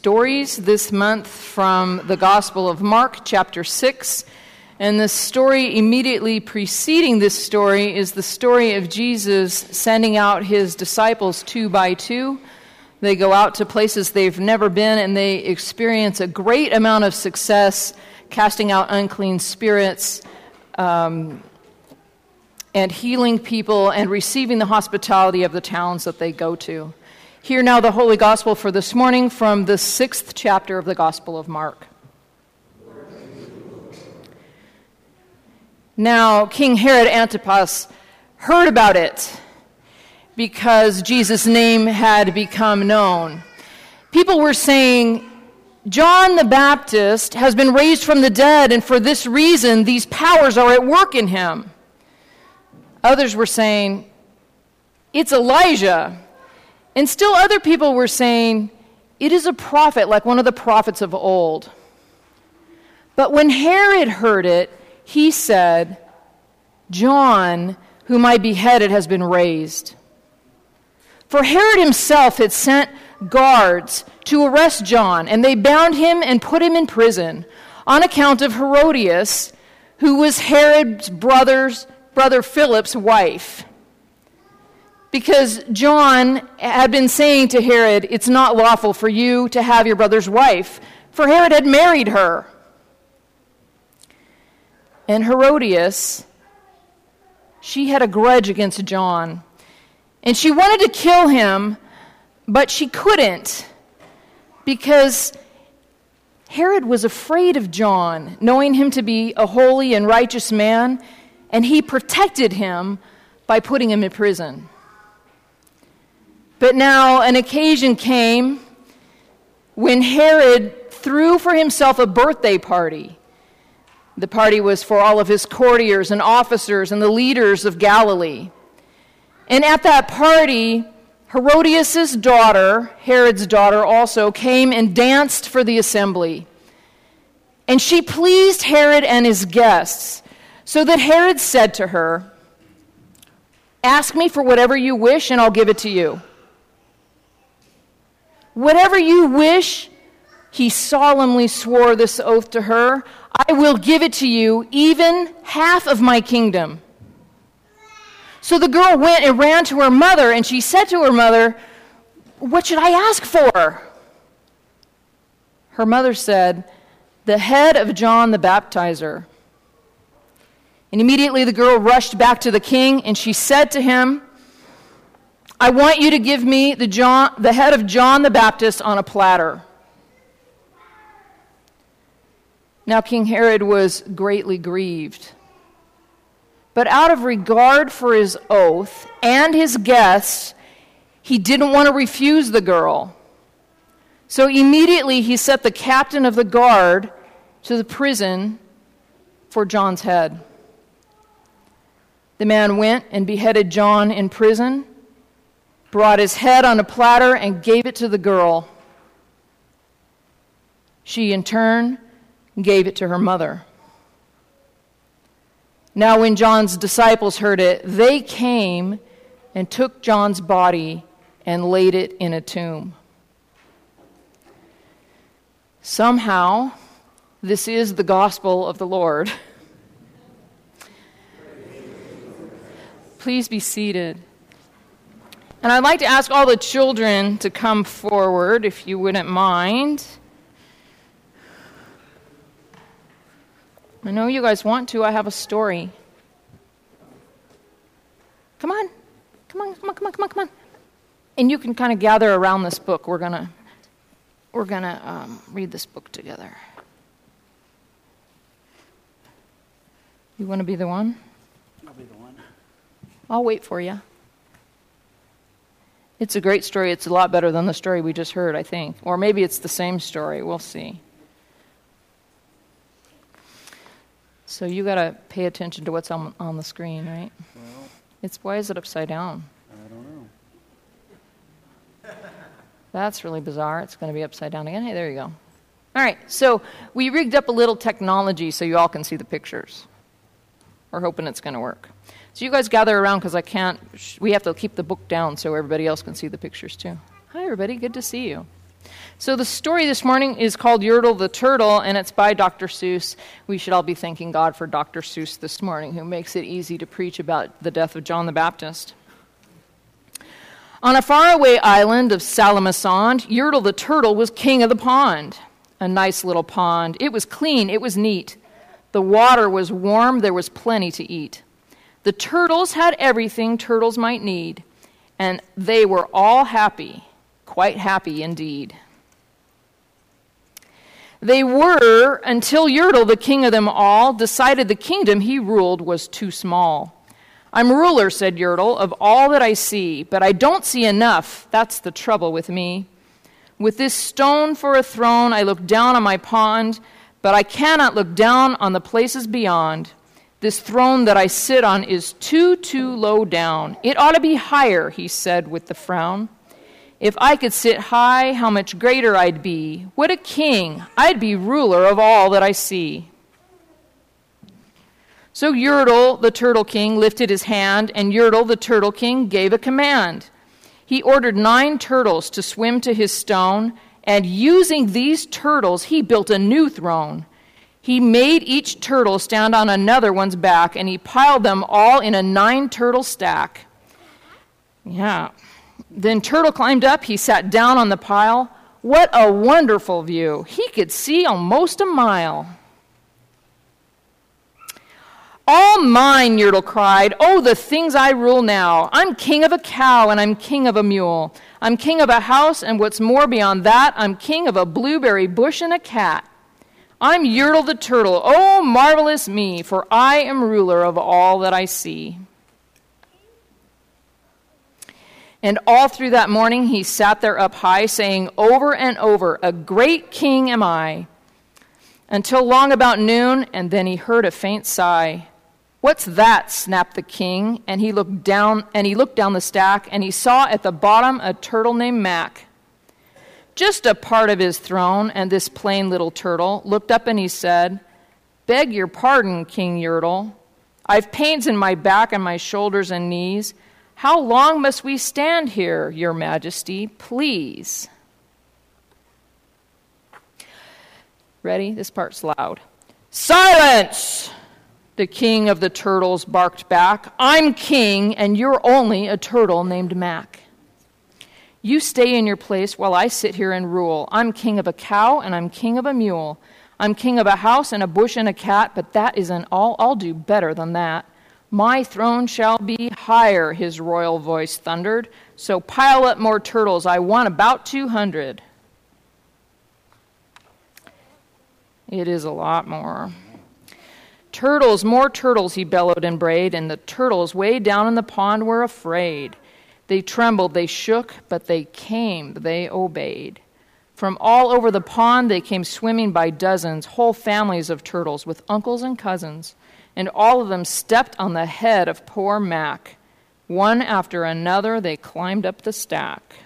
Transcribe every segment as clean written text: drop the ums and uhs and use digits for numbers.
stories this month from the Gospel of Mark, chapter 6. And the story immediately preceding this story is the story of Jesus sending out his disciples 2 by 2. They go out to places they've never been, and they experience a great amount of success casting out unclean spirits, and healing people and receiving the hospitality of the towns that they go to. Hear now the Holy Gospel for this morning from the 6th chapter of the Gospel of Mark. Now, King Herod Antipas heard about it because Jesus' name had become known. People were saying, John the Baptist has been raised from the dead, and for this reason, these powers are at work in him. Others were saying, it's Elijah. And still other people were saying, it is a prophet, like one of the prophets of old. But when Herod heard it, he said, John, whom I beheaded, has been raised. For Herod himself had sent guards to arrest John, and they bound him and put him in prison on account of Herodias, who was Herod's brother Philip's wife. Because John had been saying to Herod, it's not lawful for you to have your brother's wife, for Herod had married her. And Herodias, she had a grudge against John, and she wanted to kill him, but she couldn't, because Herod was afraid of John, knowing him to be a holy and righteous man, and he protected him by putting him in prison. But now an occasion came when Herod threw for himself a birthday party. The party was for all of his courtiers and officers and the leaders of Galilee. And at that party, Herodias' daughter, Herod's daughter also, came and danced for the assembly. And she pleased Herod and his guests, so that Herod said to her, ask me for whatever you wish and I'll give it to you. Whatever you wish, he solemnly swore this oath to her, I will give it to you, even half of my kingdom. So the girl went and ran to her mother, and she said to her mother, what should I ask for? Her mother said, the head of John the Baptizer. And immediately the girl rushed back to the king, and she said to him, I want you to give me the head of John the Baptist on a platter. Now King Herod was greatly grieved. But out of regard for his oath and his guests, he didn't want to refuse the girl. So immediately he set the captain of the guard to the prison for John's head. The man went and beheaded John in prison, brought his head on a platter, and gave it to the girl. She, in turn, gave it to her mother. Now when John's disciples heard it, they came and took John's body and laid it in a tomb. Somehow, this is the gospel of the Lord. Please be seated. And I'd like to ask all the children to come forward, if you wouldn't mind. I know you guys want to. I have a story. Come on. And you can kind of gather around this book. We're gonna read this book together. You want to be the one? I'll be the one. I'll wait for you. It's a great story. It's a lot better than the story we just heard, I think. Or maybe it's the same story. We'll see. So you got to pay attention to what's on the screen, right? Well, Why is it upside down? I don't know. That's really bizarre. It's going to be upside down again. Hey, there you go. All right, so we rigged up a little technology so you all can see the pictures. We're hoping it's going to work. So you guys gather around because we have to keep the book down so everybody else can see the pictures too. Hi, everybody. Good to see you. So the story this morning is called Yertle the Turtle, and it's by Dr. Seuss. We should all be thanking God for Dr. Seuss this morning, who makes it easy to preach about the death of John the Baptist. On a faraway island of Salamissond, Yertle the Turtle was king of the pond. A nice little pond. It was clean, it was neat. The water was warm, there was plenty to eat. The turtles had everything turtles might need, and they were all happy, quite happy indeed. They were until Yertle, the king of them all, decided the kingdom he ruled was too small. I'm ruler, said Yertle, of all that I see, but I don't see enough. That's the trouble with me. With this stone for a throne, I look down on my pond, but I cannot look down on the places beyond. This throne that I sit on is too low down. It ought to be higher, he said with the frown. If I could sit high, how much greater I'd be. What a king! I'd be ruler of all that I see. So Yertle, the Turtle King, lifted his hand, and Yertle, the Turtle King, gave a command. He ordered 9 turtles to swim to his stone, and using these turtles, he built a new throne. He made each turtle stand on another one's back, and he piled them all in a 9-turtle stack. Yeah. Then Turtle climbed up, he sat down on the pile. What a wonderful view. He could see almost a mile. All mine, Yertle cried. Oh, the things I rule now. I'm king of a cow and I'm king of a mule. I'm king of a house, and what's more beyond that, I'm king of a blueberry bush and a cat. I'm Yertle the Turtle. Oh, marvelous me, for I am ruler of all that I see. And all through that morning he sat there up high, saying over and over, a great king am I. Until long about noon, and then he heard a faint sigh. What's that? Snapped the king, and he looked down the stack, and he saw at the bottom a turtle named Mac. Just a part of his throne, and this plain little turtle looked up and he said, Beg your pardon, King Yertle. I've pains in my back and my shoulders and knees. How long must we stand here, your majesty, please? Ready? This part's loud. Silence! The king of the turtles barked back. I'm king, and you're only a turtle named Mac. You stay in your place while I sit here and rule. I'm king of a cow, and I'm king of a mule. I'm king of a house and a bush and a cat, but that isn't all. I'll do better than that. My throne shall be higher, his royal voice thundered. So pile up more turtles. I want about 200. It is a lot more. Turtles, more turtles, he bellowed and brayed, and the turtles way down in the pond were afraid. They trembled, they shook, but they came, they obeyed. From all over the pond they came swimming by dozens, whole families of turtles with uncles and cousins, and all of them stepped on the head of poor Mac. One after another they climbed up the stack.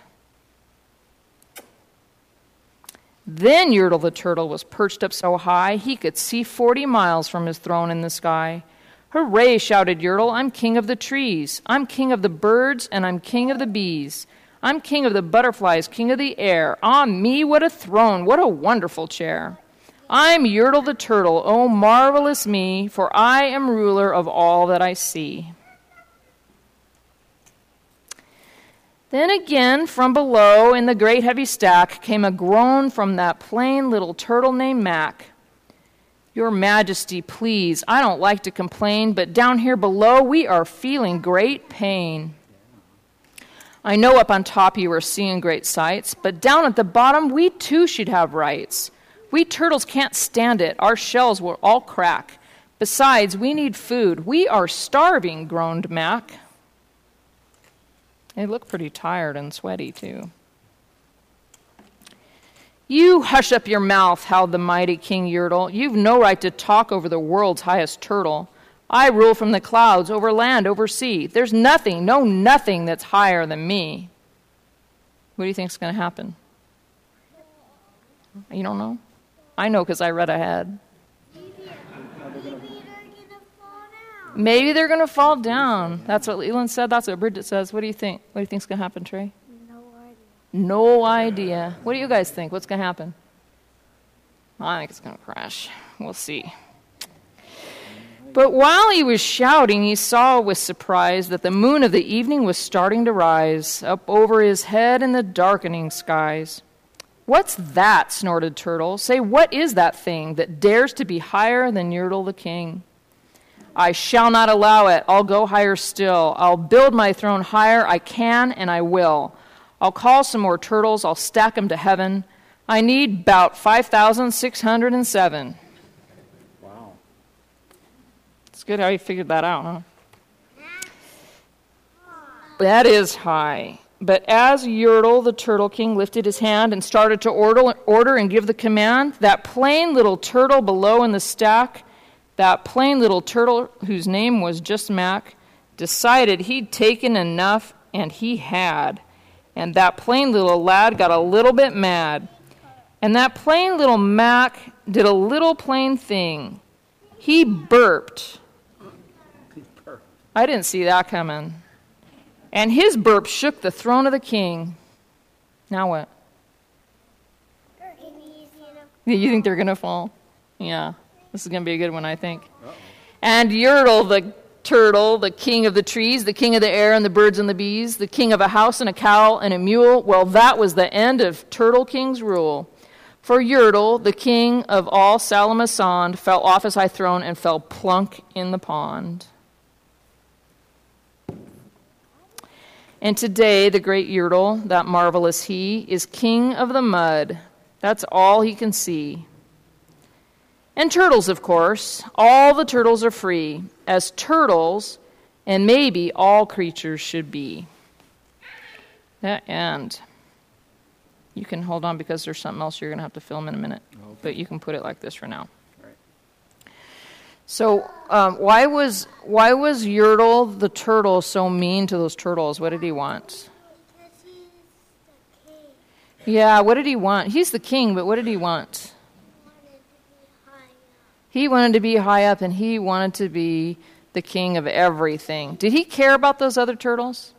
Then Yertle the Turtle was perched up so high he could see 40 miles from his throne in the sky. Hooray, shouted Yertle, I'm king of the trees. I'm king of the birds, and I'm king of the bees. I'm king of the butterflies, king of the air. Ah, me, what a throne, what a wonderful chair. I'm Yertle the Turtle, oh, marvelous me, for I am ruler of all that I see. Then again, from below, in the great heavy stack, came a groan from that plain little turtle named Mac. Your Majesty, please, I don't like to complain, but down here below, we are feeling great pain. I know up on top you are seeing great sights, but down at the bottom, we too should have rights. We turtles can't stand it. Our shells will all crack. Besides, we need food. We are starving, groaned Mac. They look pretty tired and sweaty, too. You hush up your mouth, howled the mighty King Yertle. You've no right to talk over the world's highest turtle. I rule from the clouds, over land, over sea. There's nothing, no nothing that's higher than me. What do you think's going to happen? You don't know? I know because I read ahead. Maybe they're going to fall down. That's what Leland said. That's what Bridget says. What do you think? What do you think's going to happen, Trey? No idea. No idea. What do you guys think? What's going to happen? I think it's going to crash. We'll see. But while he was shouting, he saw with surprise that the moon of the evening was starting to rise up over his head in the darkening skies. "What's that?" snorted Turtle. "Say, what is that thing that dares to be higher than Yertle the king?" "I shall not allow it. I'll go higher still. I'll build my throne higher. I can and I will. I'll call some more turtles. I'll stack them to heaven. I need about 5,607. Wow. It's good how you figured that out, huh? That is high. But as Yertle, the Turtle King, lifted his hand and started to order and give the command, that plain little turtle below in the stack, that plain little turtle whose name was just Mac, decided he'd taken enough, and he had. And that plain little lad got a little bit mad. And that plain little Mac did a little plain thing. He burped. I didn't see that coming. And his burp shook the throne of the king. Now what? You think they're going to fall? Yeah. This is going to be a good one, I think. Uh-oh. And Yertle, the turtle, the king of the trees, the king of the air and the birds and the bees, the king of a house and a cow and a mule, well, that was the end of Turtle King's rule. For Yertle, the king of all Salamasond, fell off his high throne and fell plunk in the pond. And today, the great Yertle, that marvelous he, is king of the mud. That's all he can see. And turtles, of course. All the turtles are free, as turtles and maybe all creatures should be. That end. You can hold on because there's something else you're going to have to film in a minute. Okay. But you can put it like this for now. So why was Yertle the turtle so mean to those turtles? What did he want? Because he's the king. Yeah, what did he want? He's the king, but what did he want? He wanted to be high up. He wanted to be high up, and he wanted to be the king of everything. Did he care about those other turtles?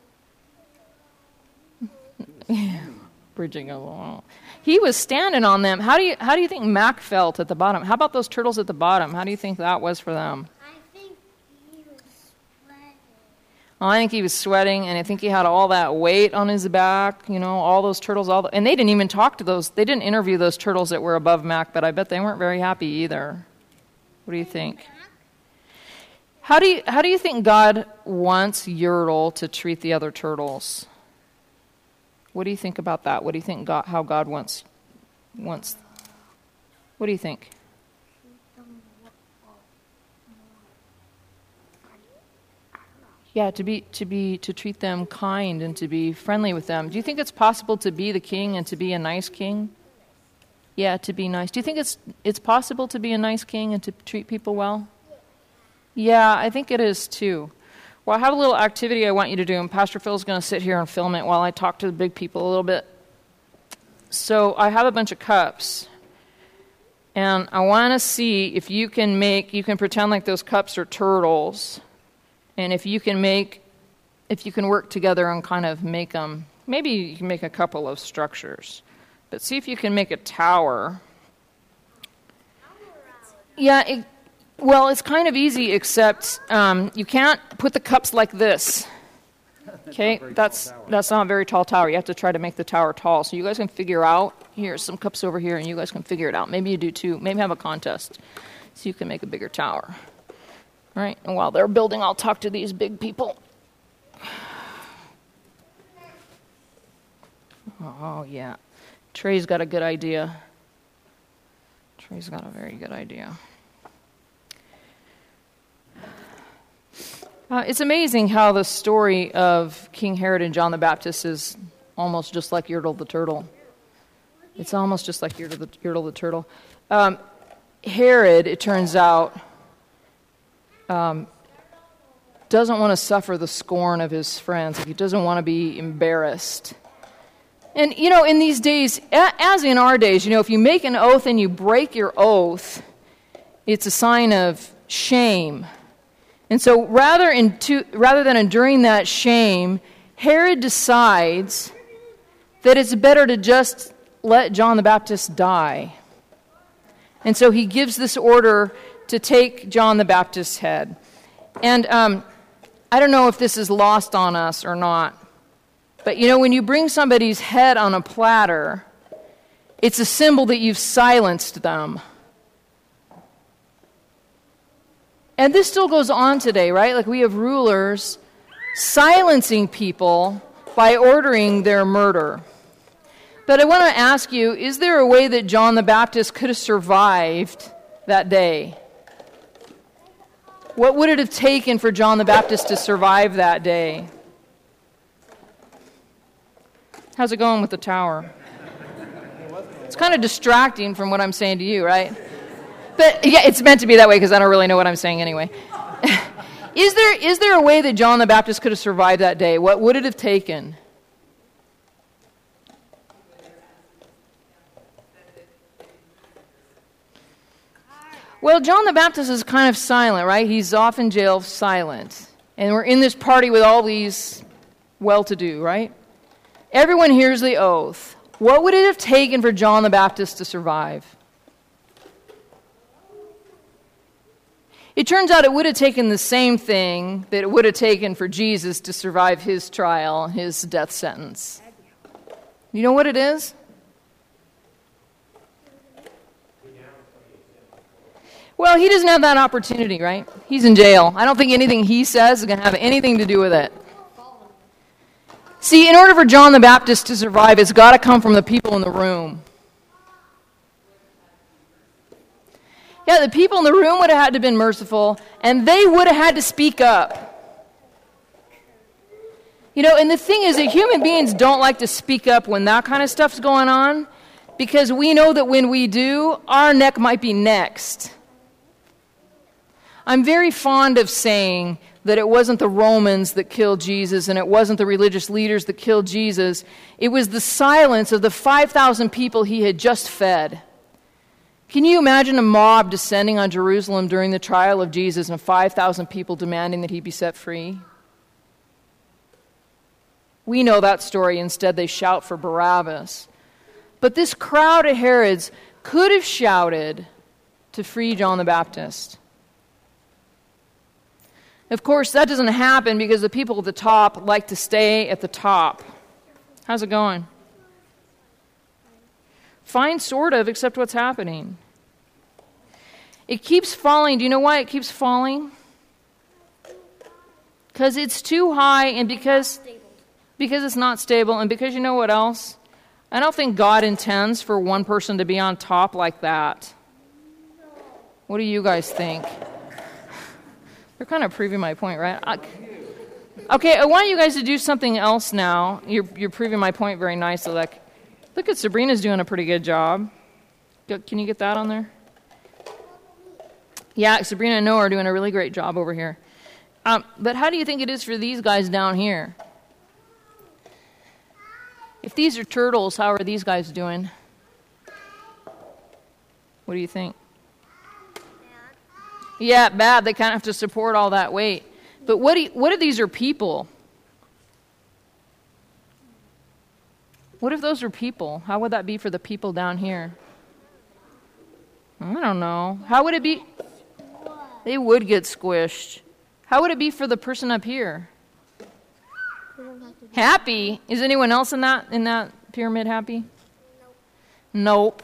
Bridging a wall. He was standing on them. How do you think Mac felt at the bottom? How about those turtles at the bottom? How do you think that was for them? I think he was sweating. I think he was sweating, and I think he had all that weight on his back. You know, all those turtles. And they didn't even talk to those. They didn't interview those turtles that were above Mac, but I bet they weren't very happy either. What do you think? How do you think God wants Yertle to treat the other turtles? What do you think about that? What do you think how God wants? What do you think? Yeah, to treat them kind and to be friendly with them. Do you think it's possible to be the king and to be a nice king? Yeah, to be nice. Do you think it's possible to be a nice king and to treat people well? Yeah, I think it is too. Well, I have a little activity I want you to do, and Pastor Phil's going to sit here and film it while I talk to the big people a little bit. So I have a bunch of cups, and I want to see if you can pretend like those cups are turtles, and if you can work together and kind of make them, maybe you can make a couple of structures, but see if you can make a tower. Yeah, well, it's kind of easy, except you can't put the cups like this. Okay, that's not a very tall tower. You have to try to make the tower tall. So you guys can figure out, here's some cups over here, and you guys can figure it out. Maybe you do too. Maybe have a contest so you can make a bigger tower. All right, and while they're building, I'll talk to these big people. Oh, yeah. Trey's got a good idea. Trey's got a very good idea. It's amazing how the story of King Herod and John the Baptist is almost just like Yertle the turtle. It's almost just like Yertle the turtle. Herod, it turns out, doesn't want to suffer the scorn of his friends. He doesn't want to be embarrassed. And, in these days, as in our days, if you make an oath and you break your oath, it's a sign of shame. And so rather than enduring that shame, Herod decides that it's better to just let John the Baptist die. And so he gives this order to take John the Baptist's head. And I don't know if this is lost on us or not, but when you bring somebody's head on a platter, it's a symbol that you've silenced them. And this still goes on today, right? Like we have rulers silencing people by ordering their murder. But I want to ask you, is there a way that John the Baptist could have survived that day? What would it have taken for John the Baptist to survive that day? How's it going with the tower? It's kind of distracting from what I'm saying to you, right? But yeah, it's meant to be that way because I don't really know what I'm saying anyway. Is there a way that John the Baptist could have survived that day? What would it have taken? Well, John the Baptist is kind of silent, right? He's off in jail silent. And we're in this party with all these well-to-do, right? Everyone hears the oath. What would it have taken for John the Baptist to survive? It turns out it would have taken the same thing that it would have taken for Jesus to survive his trial, his death sentence. You know what it is? Well, he doesn't have that opportunity, right? He's in jail. I don't think anything he says is going to have anything to do with it. See, in order for John the Baptist to survive, it's got to come from the people in the room. Yeah, the people in the room would have had to have been merciful, and they would have had to speak up. And the thing is that human beings don't like to speak up when that kind of stuff's going on, because we know that when we do, our neck might be next. I'm very fond of saying that it wasn't the Romans that killed Jesus and it wasn't the religious leaders that killed Jesus. It was the silence of the 5,000 people he had just fed. Can you imagine a mob descending on Jerusalem during the trial of Jesus and 5,000 people demanding that he be set free? We know that story. Instead, they shout for Barabbas. But this crowd of Herods could have shouted to free John the Baptist. Of course, that doesn't happen because the people at the top like to stay at the top. How's it going? Fine, sort of, except what's happening. It keeps falling. Do you know why it keeps falling? Because it's too high and because it's not stable and because you know what else? I don't think God intends for one person to be on top like that. What do you guys think? You're kind of proving my point, right? Okay, I want you guys to do something else now. You're proving my point very nicely. Look at Sabrina's doing a pretty good job. Can you get that on there? Yeah, Sabrina and Noah are doing a really great job over here. But how do you think it is for these guys down here? If these are turtles, how are these guys doing? What do you think? Yeah, bad. They kind of have to support all that weight. But what if these are people? What if those are people? How would that be for the people down here? I don't know. How would it be? They would get squished. How would it be for the person up here? Happy? Is anyone else in that pyramid happy? Nope.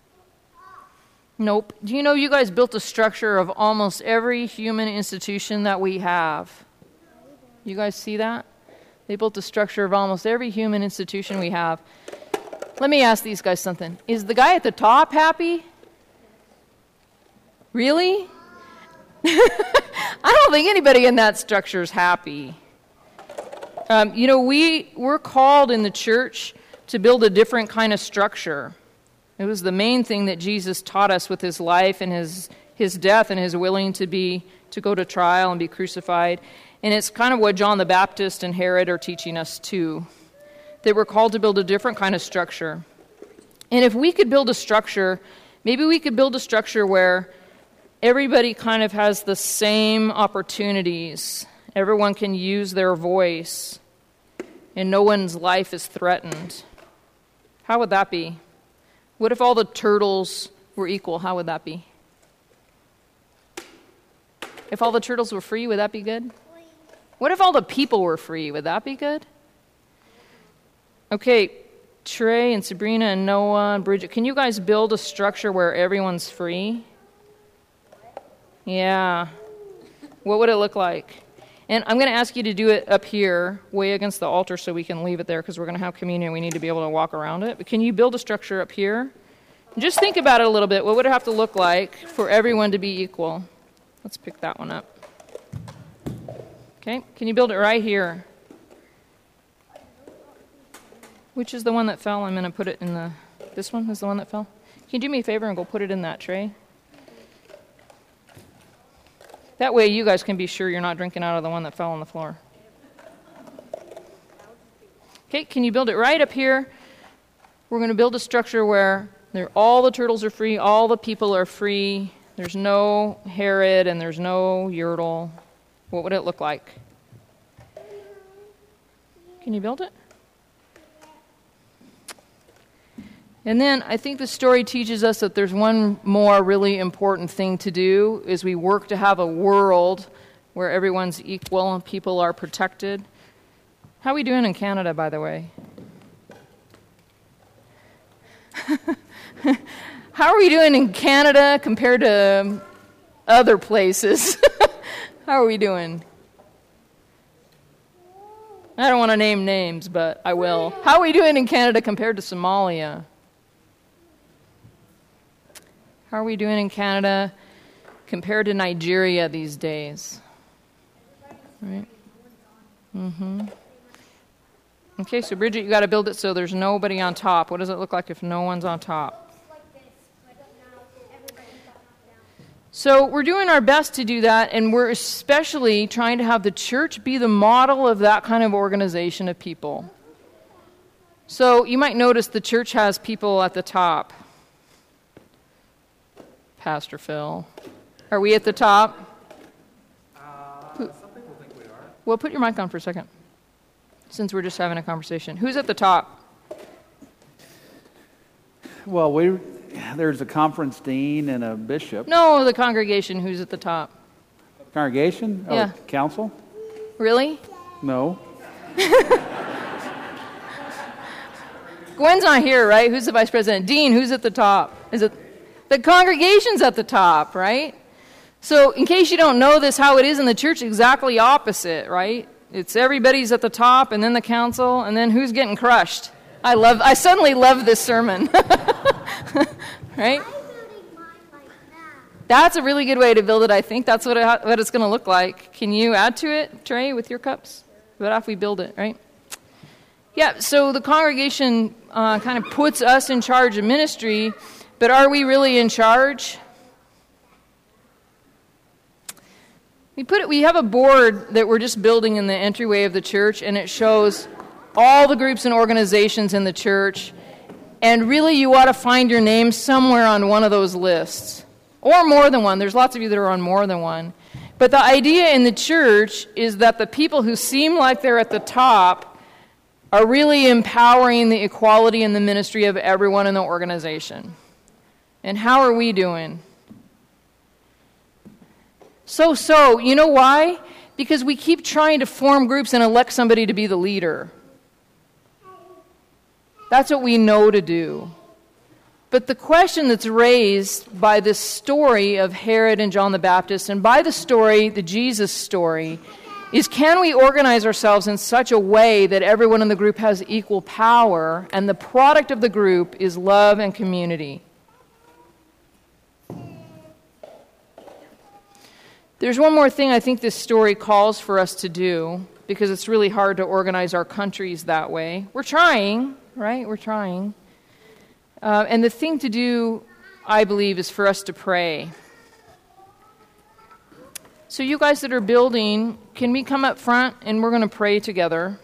Nope. Do you know you guys built a structure of almost every human institution that we have? You guys see that? They built a structure of almost every human institution we have. Let me ask these guys something. Is the guy at the top happy? Really? I don't think anybody in that structure is happy. We're called in the church to build a different kind of structure. It was the main thing that Jesus taught us with his life and his death and his willing to go to trial and be crucified. And it's kind of what John the Baptist and Herod are teaching us too, that we're called to build a different kind of structure. And if we could build a structure, maybe we could build a structure where everybody kind of has the same opportunities. Everyone can use their voice, and no one's life is threatened. How would that be? What if all the turtles were equal? How would that be? If all the turtles were free, would that be good? What if all the people were free? Would that be good? Okay, Trey and Sabrina and Noah and Bridget, can you guys build a structure where everyone's free? Yeah. What would it look like? And I'm going to ask you to do it up here, way against the altar, so we can leave it there because we're going to have communion. We need to be able to walk around it. But can you build a structure up here? Just think about it a little bit. What would it have to look like for everyone to be equal? Let's pick that one up. Okay, can you build it right here? Which is the one that fell? I'm going to put it in the... This one is the one that fell? Can you do me a favor and go put it in that tray? That way you guys can be sure you're not drinking out of the one that fell on the floor. Okay, can you build it right up here? We're going to build a structure where all the turtles are free, all the people are free. There's no Herod and there's no Yertle. What would it look like? Can you build it? And then I think the story teaches us that there's one more really important thing to do is we work to have a world where everyone's equal and people are protected. How are we doing in Canada, by the way? How are we doing in Canada compared to other places? How are we doing? I don't want to name names, but I will. How are we doing in Canada compared to Somalia? How are we doing in Canada compared to Nigeria these days? Right? Mm-hmm. Okay, so Bridget, you got to build it so there's nobody on top. What does it look like if no one's on top? So we're doing our best to do that, and we're especially trying to have the church be the model of that kind of organization of people. So you might notice the church has people at the top. Pastor Phil. Are we at the top? Some people think we are. Well, put your mic on for a second, since we're just having a conversation. Who's at the top? Well, there's a conference dean and a bishop. No, the congregation. Who's at the top? Congregation? Yeah. Oh, council? Really? No. Gwen's not here, right? Who's the vice president? Dean, who's at the top? Is it the congregation's at the top, right? So in case you don't know this, how it is in the church, exactly opposite, right? It's everybody's at the top, and then the council, and then who's getting crushed? I suddenly love this sermon. Right? That's a really good way to build it, I think. That's what it's going to look like. Can you add to it, Trey, with your cups? What if we build it, right? Yeah, so the congregation kind of puts us in charge of ministry, but are we really in charge? We have a board that we're just building in the entryway of the church, and it shows all the groups and organizations in the church, and really you ought to find your name somewhere on one of those lists, or more than one. There's lots of you that are on more than one. But the idea in the church is that the people who seem like they're at the top are really empowering the equality and the ministry of everyone in the organization. And how are we doing? So, you know why? Because we keep trying to form groups and elect somebody to be the leader. That's what we know to do. But the question that's raised by this story of Herod and John the Baptist, and by the story, the Jesus story, is can we organize ourselves in such a way that everyone in the group has equal power, and the product of the group is love and community? There's one more thing I think this story calls for us to do, because it's really hard to organize our countries that way. We're trying, right? We're trying. And the thing to do, I believe, is for us to pray. So you guys that are building, can we come up front and we're going to pray together?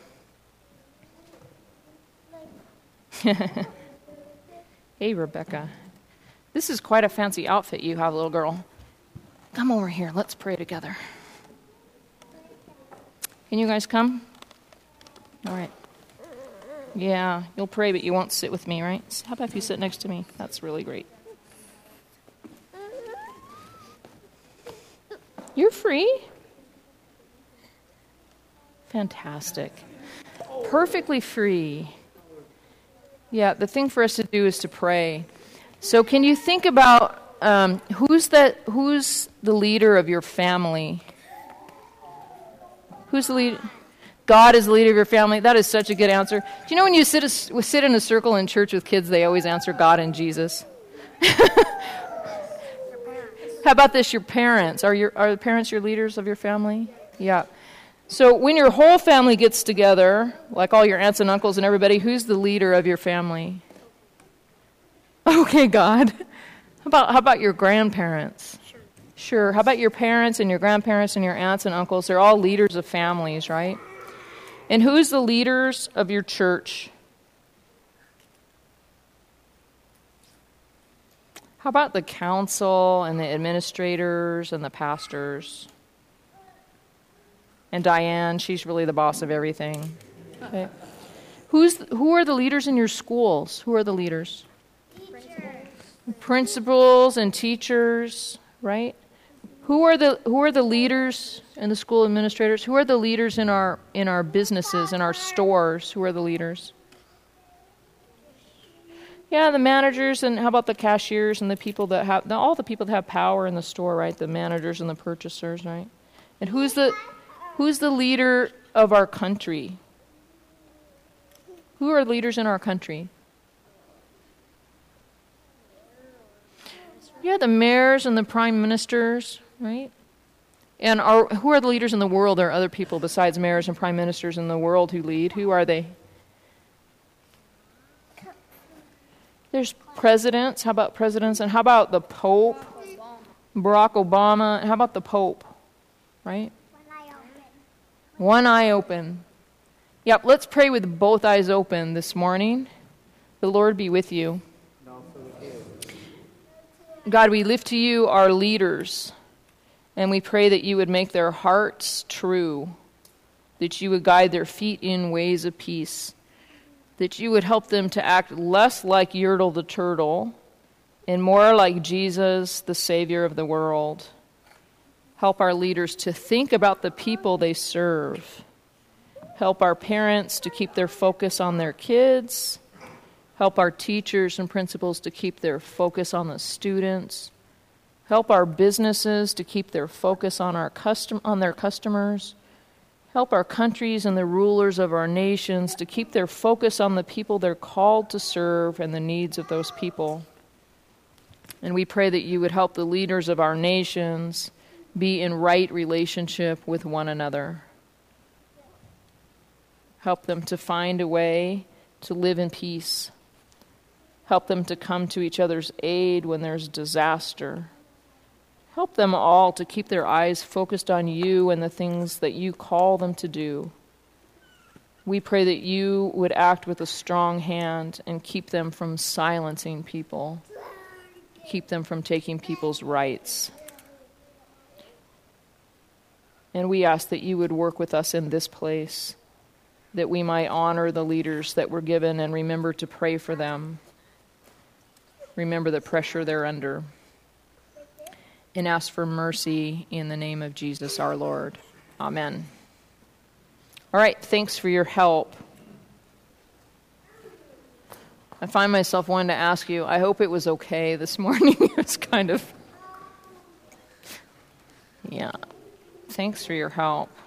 Hey, Rebecca. This is quite a fancy outfit you have, little girl. Come over here. Let's pray together. Can you guys come? All right. Yeah, you'll pray, but you won't sit with me, right? How about if you sit next to me? That's really great. You're free. Fantastic. Perfectly free. Yeah, the thing for us to do is to pray. So can you think about who's the leader of your family? Who's the leader? God is the leader of your family. That is such a good answer. Do you know when you sit in a circle in church with kids, they always answer God and Jesus? How about this? Your parents. Are the parents your leaders of your family? Yeah. So when your whole family gets together, like all your aunts and uncles and everybody, who's the leader of your family? Okay, God. How about your grandparents? Sure. How about your parents and your grandparents and your aunts and uncles? They're all leaders of families, right? And who's the leaders of your church? How about the council and the administrators and the pastors? And Diane, she's really the boss of everything. Okay. Who are the leaders in your schools? Who are the leaders? Teachers. Principals and teachers, right? Who are the leaders and the school administrators? Who are the leaders in our businesses, in our stores? Who are the leaders? Yeah, the managers, and how about the cashiers and the people that have all the people that have power in the store, right? The managers and the purchasers, right? And who's the leader of our country? Who are leaders in our country? Yeah, the mayors and the prime ministers, right? And who are the leaders in the world? There are other people besides mayors and prime ministers in the world who lead. Who are they? There's presidents. How about presidents? And how about the Pope? Barack Obama. And how about the Pope? Right? One eye open. Yep, let's pray with both eyes open this morning. The Lord be with you. God, we lift to you our leaders, and we pray that you would make their hearts true, that you would guide their feet in ways of peace, that you would help them to act less like Yertle the turtle and more like Jesus, the Savior of the world. Help our leaders to think about the people they serve. Help our parents to keep their focus on their kids. Help our teachers and principals to keep their focus on the students. Help our businesses to keep their focus on their customers. Help our countries and the rulers of our nations to keep their focus on the people they're called to serve and the needs of those people. And we pray that you would help the leaders of our nations be in right relationship with one another. Help them to find a way to live in peace. Help them to come to each other's aid when there's disaster. Help them all to keep their eyes focused on you and the things that you call them to do. We pray that you would act with a strong hand and keep them from silencing people. Keep them from taking people's rights. And we ask that you would work with us in this place, that we might honor the leaders that we're given and remember to pray for them. Remember the pressure they're under. And ask for mercy in the name of Jesus our Lord. Amen. All right, thanks for your help. I find myself wanting to ask you, I hope it was okay this morning. It's kind of, yeah. Thanks for your help.